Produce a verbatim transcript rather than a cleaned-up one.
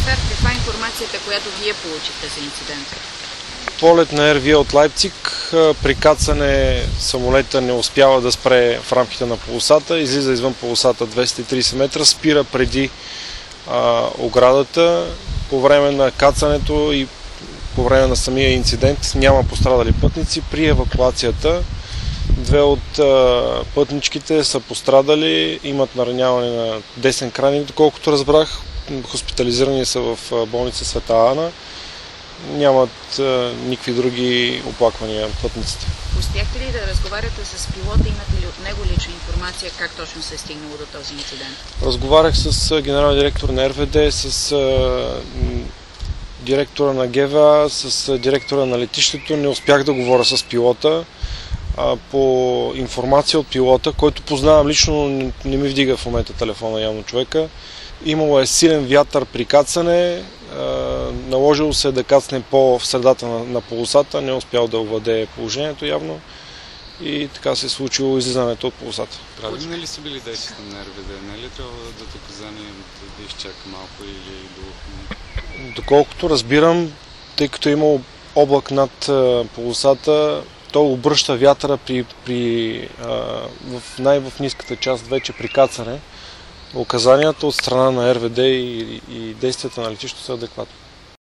старт, каква е информацията, която вие получихте за инцидента? Полет на Р В от Лайпциг, при кацане самолета не успява да спре в рамките на полосата, излиза извън полосата двеста и тридесет метра, спира преди а, оградата. По време на кацането и по време на самия инцидент няма пострадали пътници. При евакуацията две от а, пътничките са пострадали, имат нараняване на десен крайник, доколкото разбрах. Хоспитализирани са в болница Света Ана. Нямат а, никакви други оплаквания пътниците. Успяхте ли да разговаряте с пилота? Имате ли от него лична информация как точно се е стигнало до този инцидент? Разговарях с генералния директор на Р В Д, с а, директора на Г В А, с директора на летището. Не успях да говоря с пилота. А, по информация от пилота, който познавам лично, не, не ми вдига в момента телефона явно човека. Имало е силен вятър при кацане, а, наложило се да кацне по в средата на, на полосата, не е успял да овладее положението явно и така се е случило излизането от полосата. Правилни ли са били действията на Р В Д? Не е ли трябва да дадат указания да изчака малко или до... Доколкото разбирам, тъй като е имал облак над а, полосата, той обръща вятъра при, при, а, в най-в ниската част, вече при кацане. Указанията от страна на Р В Д и, и действията на летището са адекватни.